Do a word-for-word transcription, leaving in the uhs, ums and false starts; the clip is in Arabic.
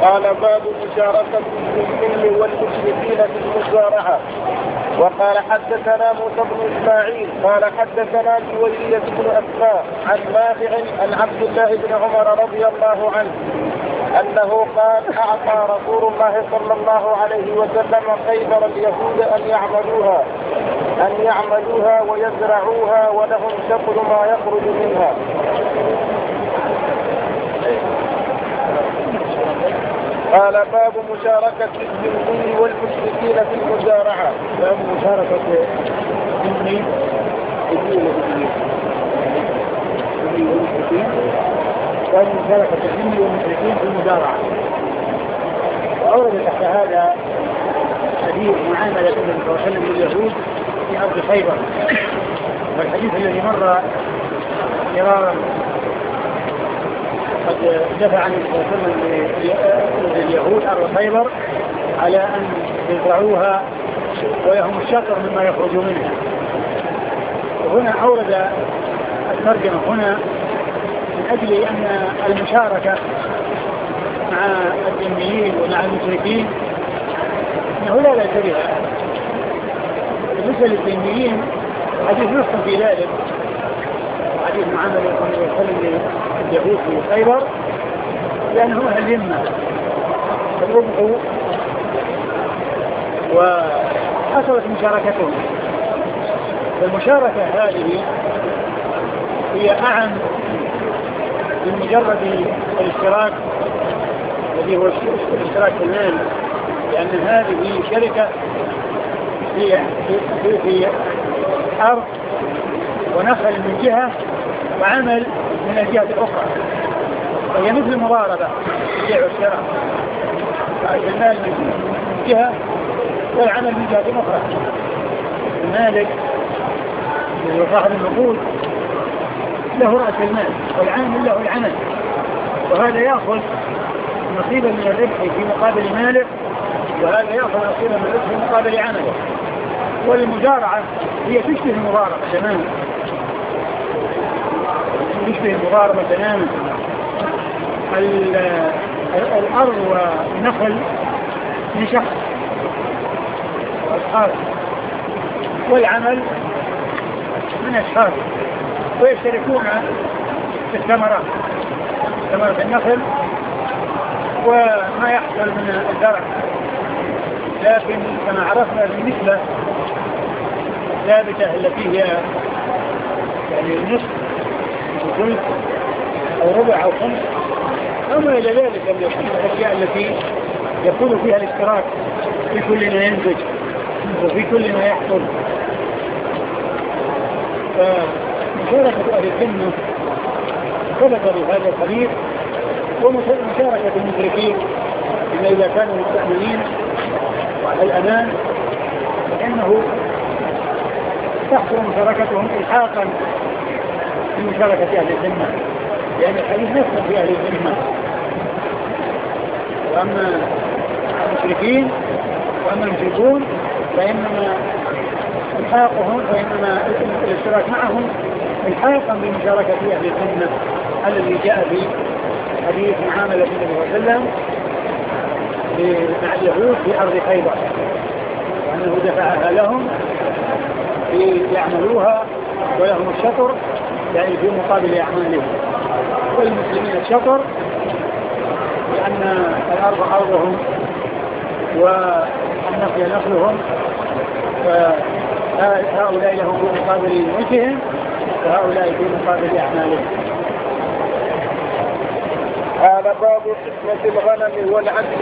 قال باب مشاركة المسلمين والمشركين في المزارعة. وقال حدثنا موسى بن إسماعيل قال حدثنا جويرية بن أسماء عن نافع عن عبد الله بن عمر رضي الله عنه أنه قال أعطى رسول الله صلى الله عليه وسلم خيبر اليهود أن يعملوها أن يعملوها ويزرعوها ولهم شطر ما يخرج منها. قال باب مشاركة الذمي والمشركين في المزارعة. باب مشاركة الذمي والمشركين باب مشاركة الذمي والمشركين في المزارعة. وأورد تحت هذا حديث معاملة النبي صلى الله عليه وسلم لليهود في أرض خيبر، والحديث الذي مر مرارا قد دفع عن النبي صلى الله عليه وسلم لليهود أرض خيبر على أن يزرعوها ولهم الشطر مما يخرج منها. وهنا أورد الترجمة هنا من أجل أن المشاركة مع الذميين ومع المشركين أنه لا لا بها. بالنسبة للذميين حديث نص في ذلك، حديث معاملة النبي صلى الله عليه وسلم لليهود في خيبر، لأنهم أهل الذمة فالربح وحصلت مشاركتهم. فالمشاركة هذه هي أعم من مجرد الاشتراك الذي هو الاشتراك في المال، لأن هذه شركة في في في أرض ونخل من جهة وعمل من الجهة الأخرى، وهي مثل المضاربة البيع والشراء، المال من جهة والعمل من جهة أخرى. المالك اللي هو صاحب النقود له رأس المال والعامل له العمل، وهذا يأخذ نصيبا من الربح في مقابل ماله، وهذا يأخذ نصيبا من الربح في مقابل عمله. والمزارعة هي تشبه المضاربة تماما، تشبه المضاربة تماما. الأرض والنخل من شخص وأصحابه، والعمل من أشخاص، ويشتركون في الثمرات، ثمرة النخل وما يحصل من الزرع. لكن كما عرفنا بالنسبة ثابتة التي هي يعني النصف أو ثلث أو ربع أو خمس أو ما إلى ذلك من الأشياء التي يكون فيها الاشتراك في كل ما ينتج وفي كل ما يحصل. فمشاركة أهل الذمة ثبت بهذا الحديث، ومشاركة المشركين إلا إذا كانوا مستأمنين وعلى الأمان فإنه تحصل مشاركتهم إلحاقا في مشاركة أهل الذمة، لأن الحديث نفسه في أهل الذمة. وأما المشركين وأما المشركون فإنما الحاقهم فإنما الاشتراك معهم الحاقا بمشاركة أهل الذمة الذي جاء في حديث معاملة النبي صلى الله عليه وسلم مع اليهود في أرض خيبر، وأنه دفعها لهم ليعملوها ولهم الشطر يعني في مقابل أعمالهم، والمسلمين الشطر لأن الأرض أرضهم والنخل نخلهم، فهؤلاء لهم في مقابل ملكهم وهؤلاء في مقابل أعمالهم. هذا باب قسمة الغنم والعدل